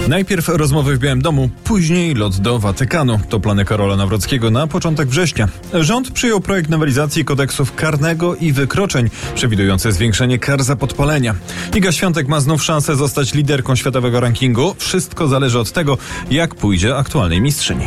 Najpierw rozmowy w Białym Domu, później lot do Watykanu. To plany Karola Nawrockiego na początek września. Rząd przyjął projekt nowelizacji kodeksów karnego i wykroczeń, przewidujący zwiększenie kar za podpalenia. Iga Świątek ma znów szansę zostać liderką światowego rankingu. Wszystko zależy od tego, jak pójdzie aktualnej mistrzyni.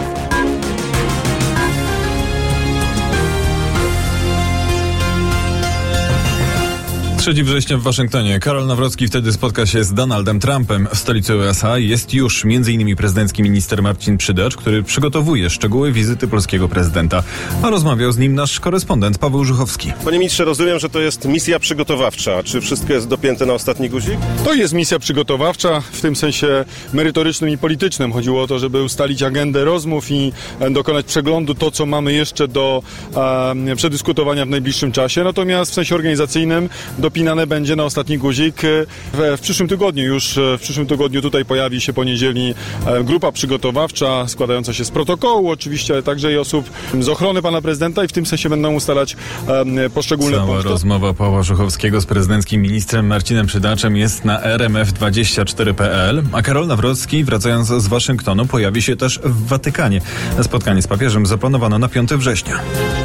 3 września w Waszyngtonie. Karol Nawrocki wtedy spotka się z Donaldem Trumpem. W stolicy USA jest już m.in. prezydencki minister Marcin Przydacz, który przygotowuje szczegóły wizyty polskiego prezydenta. A rozmawiał z nim nasz korespondent Paweł Żuchowski. Panie ministrze, rozumiem, że to jest misja przygotowawcza. Czy wszystko jest dopięte na ostatni guzik? To jest misja przygotowawcza w tym sensie merytorycznym i politycznym. Chodziło o to, żeby ustalić agendę rozmów i dokonać przeglądu to, co mamy jeszcze do przedyskutowania w najbliższym czasie. Natomiast w sensie organizacyjnym dopinane będzie na ostatni guzik w przyszłym tygodniu. Już w przyszłym tygodniu tutaj pojawi się po niedzieli grupa przygotowawcza składająca się z protokołu oczywiście, ale także i osób z ochrony pana prezydenta i w tym sensie będą ustalać poszczególne punkty. Cała rozmowa Pawła Żuchowskiego z prezydenckim ministrem Marcinem Przydaczem jest na rmf24.pl, a Karol Nawrocki, wracając z Waszyngtonu, pojawi się też w Watykanie. Spotkanie z papieżem zaplanowano na 5 września.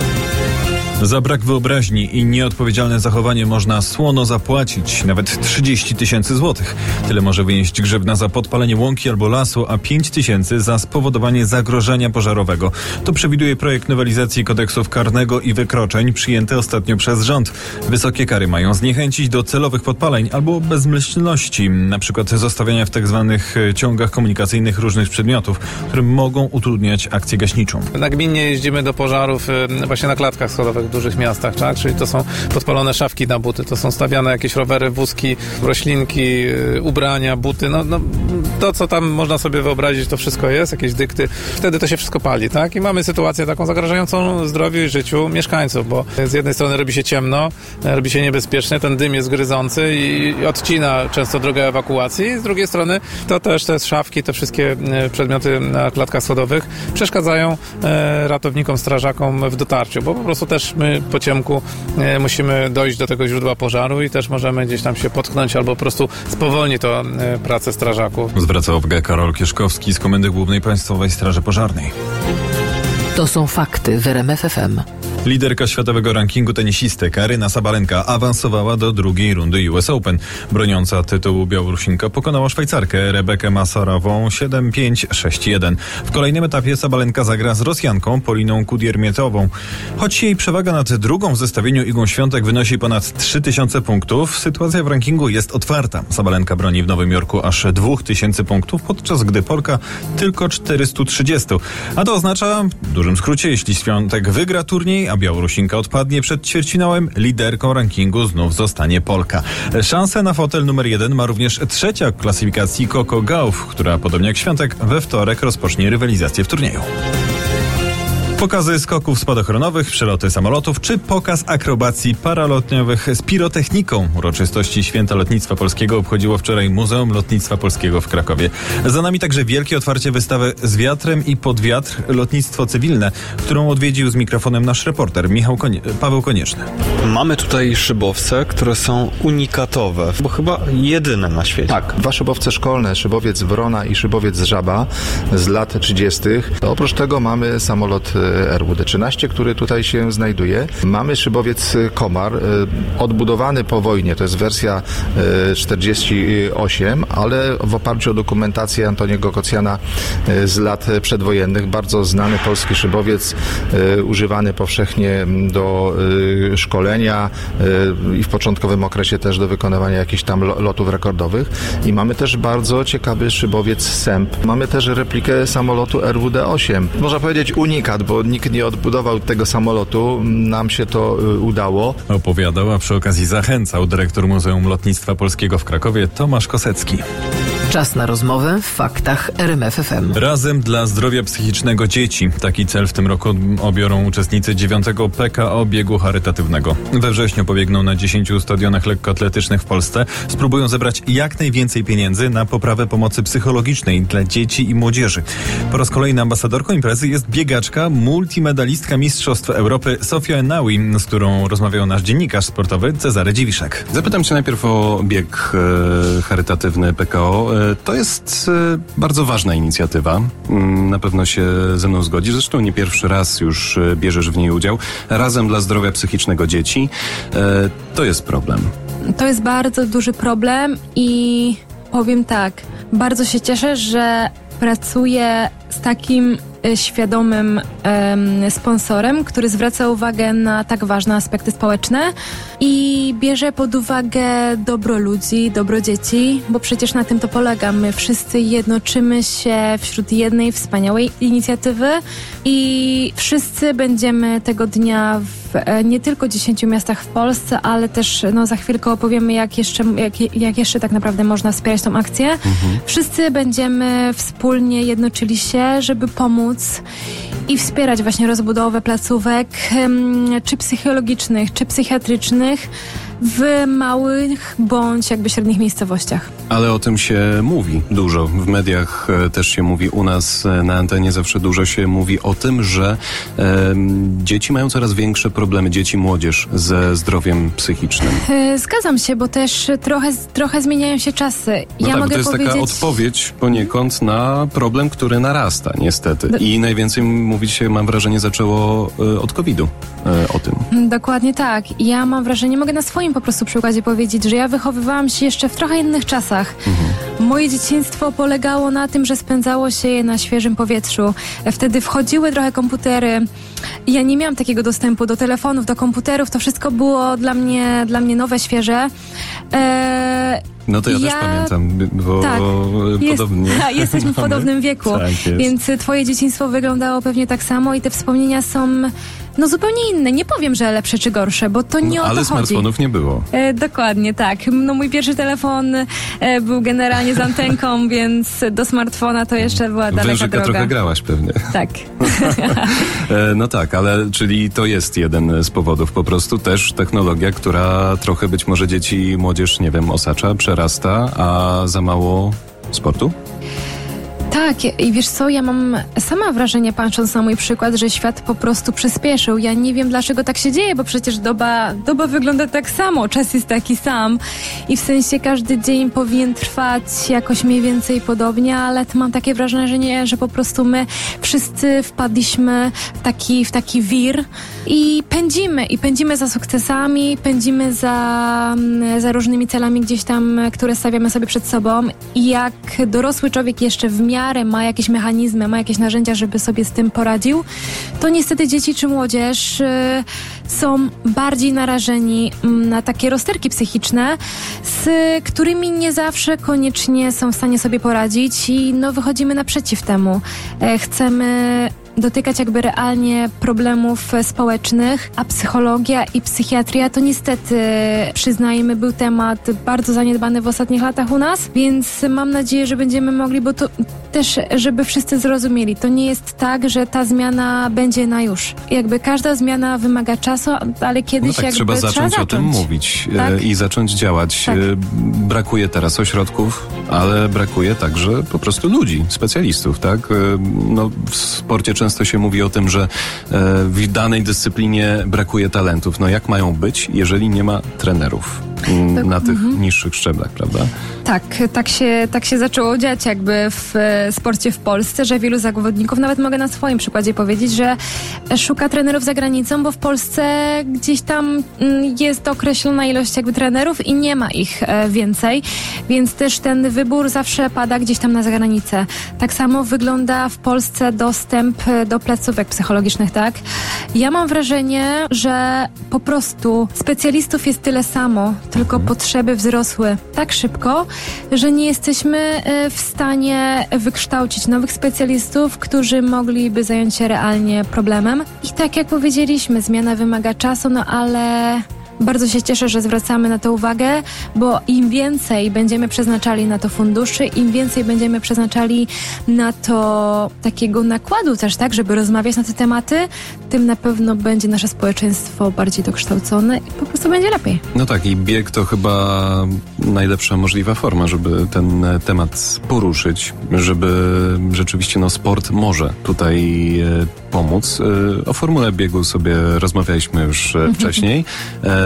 Za brak wyobraźni i nieodpowiedzialne zachowanie można słono zapłacić, nawet 30 000 złotych. Tyle może wynieść grzywna za podpalenie łąki albo lasu, a 5 000 za spowodowanie zagrożenia pożarowego. To przewiduje projekt nowelizacji kodeksów karnego i wykroczeń przyjęty ostatnio przez rząd. Wysokie kary mają zniechęcić do celowych podpaleń albo bezmyślności, na przykład zostawiania w tzw. ciągach komunikacyjnych różnych przedmiotów, które mogą utrudniać akcję gaśniczą. Nagminnie jeździmy do pożarów właśnie na klatkach schodowych w dużych miastach, tak? Czyli to są podpalone szafki na buty, to są stawiane jakieś rowery, wózki, roślinki, ubrania, buty, to co tam można sobie wyobrazić, to wszystko jest, jakieś dykty. Wtedy to się wszystko pali, tak? I mamy sytuację taką zagrażającą zdrowiu i życiu mieszkańców, bo z jednej strony robi się ciemno, robi się niebezpiecznie, ten dym jest gryzący i odcina często drogę ewakuacji. Z drugiej strony to też te szafki, te wszystkie przedmioty na klatkach schodowych przeszkadzają ratownikom, strażakom w dotarciu, bo po prostu też my po ciemku musimy dojść do tego źródła pożaru i też możemy gdzieś tam się potknąć albo po prostu spowolni to pracę strażaków. Zwraca uwagę Karol Kieszkowski z Komendy Głównej Państwowej Straży Pożarnej. To są fakty w RMF FM. Liderka światowego rankingu tenisistek Aryna Sabalenka awansowała do drugiej rundy US Open. Broniąca tytułu Białorusinka pokonała Szwajcarkę Rebekę Masarową 7-5, 6-1. W kolejnym etapie Sabalenka zagra z Rosjanką Poliną Kudiermietową. Choć jej przewaga nad drugą w zestawieniu Igą Świątek wynosi ponad 3000 punktów, sytuacja w rankingu jest otwarta. Sabalenka broni w Nowym Jorku aż 2000 punktów, podczas gdy Polka tylko 430. A to oznacza, w dużym skrócie, jeśli Świątek wygra turniej, a Białorusinka odpadnie przed ćwierćfinałem, liderką rankingu znów zostanie Polka. Szansę na fotel numer 1 ma również trzecia w klasyfikacji Coco Gauff, która podobnie jak Świątek we wtorek rozpocznie rywalizację w turnieju. Pokazy skoków spadochronowych, przeloty samolotów czy pokaz akrobacji paralotniowych z pirotechniką. Uroczystości Święta Lotnictwa Polskiego obchodziło wczoraj Muzeum Lotnictwa Polskiego w Krakowie. Za nami także wielkie otwarcie wystawy Z wiatrem i pod wiatr lotnictwo cywilne, którą odwiedził z mikrofonem nasz reporter Paweł Konieczny. Mamy tutaj szybowce, które są unikatowe, bo chyba jedyne na świecie. Tak, 2 szybowce szkolne, szybowiec Wrona i szybowiec Żaba z lat 30. Oprócz tego mamy samolot RWD-13, który tutaj się znajduje. Mamy szybowiec Komar, odbudowany po wojnie, to jest wersja 48, ale w oparciu o dokumentację Antoniego Kocjana z lat przedwojennych. Bardzo znany polski szybowiec, używany powszechnie do szkolenia i w początkowym okresie też do wykonywania jakichś tam lotów rekordowych. I mamy też bardzo ciekawy szybowiec Sęp. Mamy też replikę samolotu RWD-8. Można powiedzieć unikat, bo nikt nie odbudował tego samolotu. Nam się to udało. Opowiadał, a przy okazji zachęcał dyrektor Muzeum Lotnictwa Polskiego w Krakowie Tomasz Kosecki. Czas na rozmowę w faktach RMF FM. Razem dla zdrowia psychicznego dzieci. Taki cel w tym roku obiorą uczestnicy 9. PKO biegu charytatywnego. We wrześniu pobiegną na 10 stadionach lekkoatletycznych w Polsce. Spróbują zebrać jak najwięcej pieniędzy na poprawę pomocy psychologicznej dla dzieci i młodzieży. Po raz kolejny ambasadorką imprezy jest biegaczka, multimedalistka Mistrzostw Europy Sofia Enaui, z którą rozmawiał nasz dziennikarz sportowy Cezary Dziwiszek. Zapytam cię najpierw o bieg charytatywny PKO. To jest bardzo ważna inicjatywa. Na pewno się ze mną zgodzi. Zresztą nie pierwszy raz już bierzesz w niej udział. Razem dla zdrowia psychicznego dzieci. To jest problem. To jest bardzo duży problem i powiem tak, bardzo się cieszę, że pracuję z takim świadomym sponsorem, który zwraca uwagę na tak ważne aspekty społeczne i bierze pod uwagę dobro ludzi, dobro dzieci, bo przecież na tym to polega. My wszyscy jednoczymy się wśród jednej wspaniałej inicjatywy i wszyscy będziemy tego dnia w nie tylko 10 miastach w Polsce, ale też za chwilkę opowiemy, jak jeszcze tak naprawdę można wspierać tą akcję. Wszyscy będziemy wspólnie jednoczyli się, żeby pomóc i wspierać właśnie rozbudowę placówek, czy psychologicznych, czy psychiatrycznych w małych bądź jakby średnich miejscowościach. Ale o tym się mówi dużo. W mediach też się mówi, u nas na antenie zawsze dużo się mówi o tym, że dzieci mają coraz większe problemy, dzieci, młodzież ze zdrowiem psychicznym. Zgadzam się, bo też trochę zmieniają się czasy. No ja tak, mogę to jest powiedzieć... taka odpowiedź poniekąd na problem, który narasta niestety. I najwięcej mówić się, mam wrażenie, zaczęło od COVID-u o tym. Dokładnie tak. Ja mam wrażenie, mogę na swoim po prostu przykładzie powiedzieć, że ja wychowywałam się jeszcze w trochę innych czasach. Moje dzieciństwo polegało na tym, że spędzało się je na świeżym powietrzu. Wtedy wchodziły trochę komputery. Ja nie miałam takiego dostępu do telefonów, do komputerów. To wszystko było dla mnie nowe, świeże. No to ja też pamiętam, bo tak, podobnie. Jesteśmy w podobnym wieku, tak, więc twoje dzieciństwo wyglądało pewnie tak samo i te wspomnienia są zupełnie inne. Nie powiem, że lepsze czy gorsze, bo to nie o to chodzi. Ale smartfonów nie było. Dokładnie, tak. Mój pierwszy telefon był generalnie z antenką, więc do smartfona to jeszcze była daleka Wężyka droga. Trochę grałaś pewnie. Tak. No tak, ale czyli to jest jeden z powodów. Po prostu też technologia, która trochę być może dzieci i młodzież, nie wiem, osacza, przerasta, a za mało sportu? Tak, i wiesz co, ja mam sama wrażenie, patrząc na mój przykład, że świat po prostu przyspieszył. Ja nie wiem, dlaczego tak się dzieje, bo przecież doba wygląda tak samo, czas jest taki sam i w sensie każdy dzień powinien trwać jakoś mniej więcej podobnie, ale mam takie wrażenie, że po prostu my wszyscy wpadliśmy w taki wir i pędzimy za sukcesami, pędzimy za różnymi celami gdzieś tam, które stawiamy sobie przed sobą i jak dorosły człowiek jeszcze w miarę ma jakieś mechanizmy, ma jakieś narzędzia, żeby sobie z tym poradził, to niestety dzieci czy młodzież są bardziej narażeni na takie rozterki psychiczne, z którymi nie zawsze koniecznie są w stanie sobie poradzić i wychodzimy naprzeciw temu. Chcemy dotykać jakby realnie problemów społecznych, a psychologia i psychiatria to niestety, przyznajmy, był temat bardzo zaniedbany w ostatnich latach u nas, więc mam nadzieję, że będziemy mogli, bo to też, żeby wszyscy zrozumieli, to nie jest tak, że ta zmiana będzie na już. Jakby każda zmiana wymaga czasu, ale kiedyś tak, trzeba zacząć o tym mówić, tak? I zacząć działać. Tak. Brakuje teraz ośrodków, ale brakuje także po prostu ludzi, specjalistów, tak? W sporcie często się mówi o tym, że w danej dyscyplinie brakuje talentów. Jak mają być, jeżeli nie ma trenerów na tych niższych szczeblach, prawda? Tak się zaczęło dziać jakby w sporcie w Polsce, że wielu zawodników, nawet mogę na swoim przykładzie powiedzieć, że szuka trenerów za granicą, bo w Polsce gdzieś tam jest określona ilość jakby trenerów i nie ma ich więcej, więc też ten wybór zawsze pada gdzieś tam na zagranicę. Tak samo wygląda w Polsce dostęp do placówek psychologicznych, tak? Ja mam wrażenie, że po prostu specjalistów jest tyle samo, tylko potrzeby wzrosły tak szybko, że nie jesteśmy w stanie wykształcić nowych specjalistów, którzy mogliby zająć się realnie problemem. I tak jak powiedzieliśmy, zmiana wymaga czasu, ale bardzo się cieszę, że zwracamy na to uwagę, bo im więcej będziemy przeznaczali na to funduszy, im więcej będziemy przeznaczali na to takiego nakładu też, tak, żeby rozmawiać na te tematy, tym na pewno będzie nasze społeczeństwo bardziej dokształcone i po prostu będzie lepiej. No tak, i bieg to chyba najlepsza możliwa forma, żeby ten temat poruszyć, żeby rzeczywiście sport może tutaj pomóc. O formule biegu sobie rozmawialiśmy już wcześniej.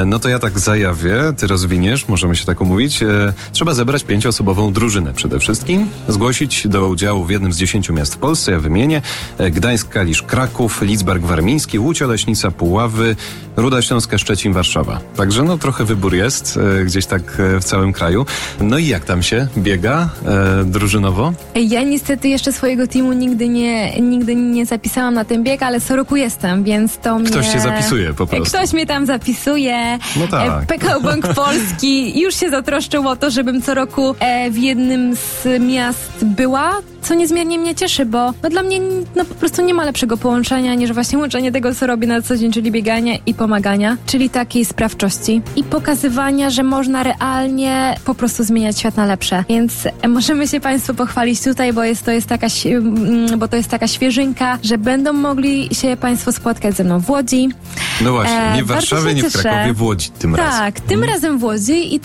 No to ja tak zajawię, ty rozwiniesz, możemy się tak umówić. Trzeba zebrać 5-osobową drużynę przede wszystkim, zgłosić do udziału w jednym z 10 miast w Polsce, ja wymienię: Gdańsk, Kalisz, Kraków, Lidzbark Warmiński, Łódź Oleśnica, Puławy, Ruda Śląska, Szczecin, Warszawa. Także no trochę wybór jest gdzieś tak w całym kraju. No i jak tam się biega drużynowo? Ja niestety jeszcze swojego teamu nigdy nie zapisałam na ten bieg, ale co roku jestem, więc to mnie... Ktoś cię zapisuje po prostu. Ktoś mnie tam zapisuje. No tak. PKO Bank Polski już się zatroszczył o to, żebym co roku w jednym z miast była, co niezmiernie mnie cieszy, bo dla mnie po prostu nie ma lepszego połączenia niż właśnie łączenie tego, co robię na co dzień, czyli biegania i pomagania, czyli takiej sprawczości i pokazywania, że można realnie po prostu zmieniać świat na lepsze. Więc możemy się Państwu pochwalić tutaj, bo to jest taka świeżynka, że będą mogli się Państwo spotkać ze mną w Łodzi. No właśnie, nie w Warszawie, nie w Krakowie, w Łodzi tym razem. Tak, tym razem w Łodzi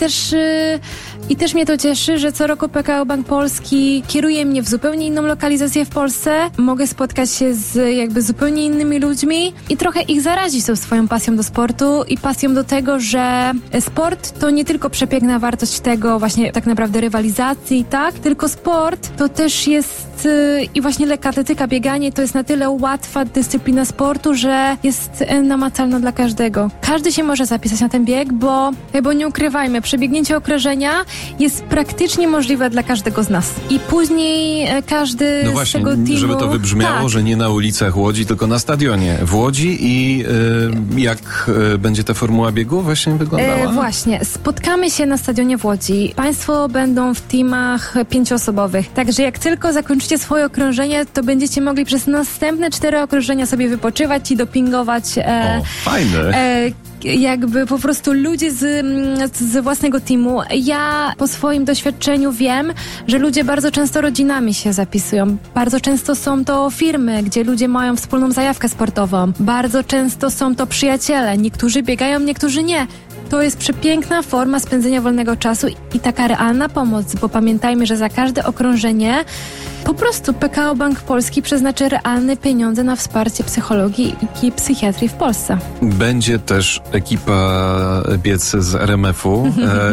i też mnie to cieszy, że co roku PKO Bank Polski kieruje mnie w zupełnie inną lokalizację w Polsce. Mogę spotkać się z jakby zupełnie innymi ludźmi i trochę ich zarazić tą swoją pasją do sportu i pasją do tego, że sport to nie tylko przepiękna wartość tego właśnie tak naprawdę rywalizacji, tak? Tylko sport to też jest i właśnie lekka atletyka, bieganie to jest na tyle łatwa dyscyplina sportu, że jest namacalna dla każdego. Każdy się może zapisać na ten bieg, bo nie ukrywajmy, przebiegnięcie okrążenia jest praktycznie możliwe dla każdego z nas. I później każdy no właśnie, z tego teamu... żeby to wybrzmiało, tak, że nie na ulicach Łodzi, tylko na stadionie w Łodzi. I jak będzie ta formuła biegu właśnie wyglądała? Właśnie, spotkamy się na stadionie w Łodzi. Państwo będą w teamach 5-osobowych. Także jak tylko zakończycie swoje okrążenie, to będziecie mogli przez następne 4 okrążenia sobie wypoczywać i dopingować fajne. Jakby po prostu ludzie z własnego teamu. Ja po swoim doświadczeniu wiem, że ludzie bardzo często rodzinami się zapisują. Bardzo często są to firmy, gdzie ludzie mają wspólną zajawkę sportową. Bardzo często są to przyjaciele. Niektórzy biegają, niektórzy nie. To jest przepiękna forma spędzenia wolnego czasu i taka realna pomoc, bo pamiętajmy, że za każde okrążenie po prostu PKO Bank Polski przeznaczy realne pieniądze na wsparcie psychologii i psychiatrii w Polsce. Będzie też ekipa biec z RMF-u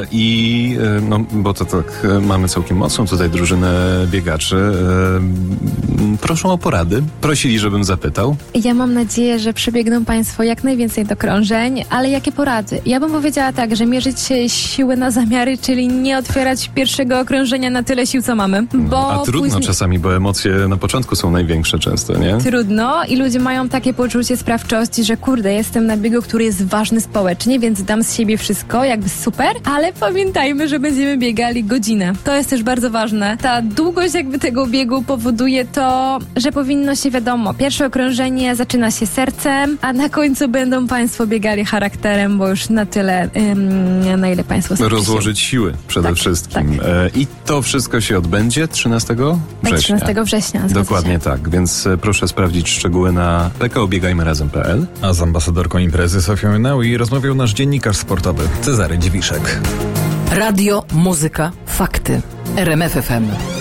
bo to tak mamy całkiem mocną tutaj drużynę biegaczy. Proszą o porady. Prosili, żebym zapytał. Ja mam nadzieję, że przebiegną Państwo jak najwięcej okrążeń, ale jakie porady? Ja bym powiedziała tak, że mierzyć się siły na zamiary, czyli nie otwierać pierwszego okrążenia na tyle sił, co mamy. A trudno czasami, bo emocje na początku są największe często, nie? Trudno i ludzie mają takie poczucie sprawczości, że kurde, jestem na biegu, który jest ważny społecznie, więc dam z siebie wszystko, jakby super, ale pamiętajmy, że będziemy biegali godzinę. To jest też bardzo ważne. Ta długość jakby tego biegu powoduje to, że powinno się, wiadomo, pierwsze okrążenie zaczyna się sercem, a na końcu będą Państwo biegali charakterem, bo już na tyle, na ile Państwo sobie rozłożyć siły przede wszystkim. Tak. I to wszystko się odbędzie 13 września. 13 września. Dokładnie tak, więc proszę sprawdzić szczegóły na pkobiegajmyrazem.pl. A z ambasadorką imprezy Sofią Naui rozmawiał nasz dziennikarz sportowy Cezary Dziwiszek. Radio, muzyka, fakty. RMF FM.